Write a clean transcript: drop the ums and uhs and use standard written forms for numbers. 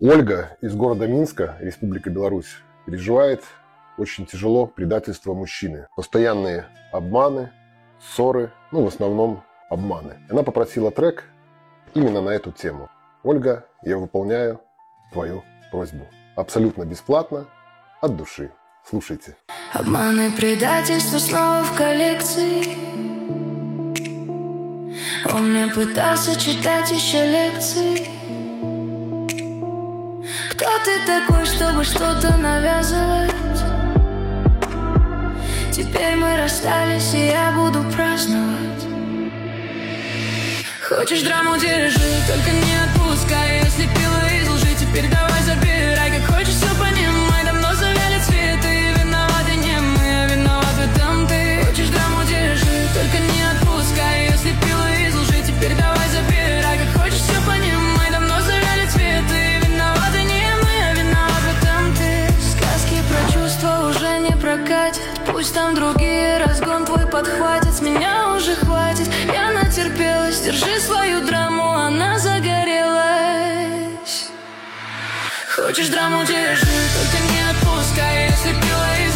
Ольга из города Минска, Республика Беларусь, переживает очень тяжело предательство мужчины. Постоянные обманы, ссоры, в основном обманы. Она попросила трек именно на эту тему. Ольга, я выполняю твою просьбу. Абсолютно бесплатно, от души. Слушайте. Обманы, предательство снова в коллекции. Он мне пытался читать еще лекции. Кто ты такой, чтобы что-то навязывать? Теперь мы расстались, и я буду праздновать. Хочешь драму, держи, только не отпускай. Если пила из лжи, теперь давай забирай. Как хочешь, все понимай, давно завяли цветы. Виноваты не мы, а виноват в этом ты. Хочешь драму, держи, только не отпускай. Если пила из лжи, теперь давай забирай. Как хочешь, все понимай, давно завяли цветы. Виноваты не мы, а виноват в этом ты. Сказки про чувства уже не прокатят. Пусть там другие разгон твой подхватит. С меня уже хватит, я натерпелась. Держи свою драму, она загорелась. Хочешь драму, держи, только не отпускай. Если пила из